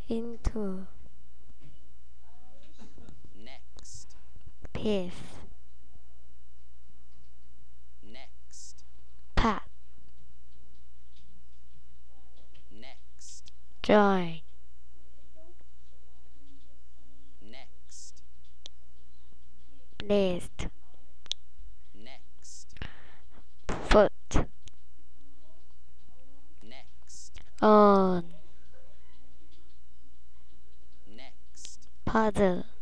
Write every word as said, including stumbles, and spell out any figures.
into, next, piece, next, part, next, join, next, list, next, foot, next, on, next, puzzle,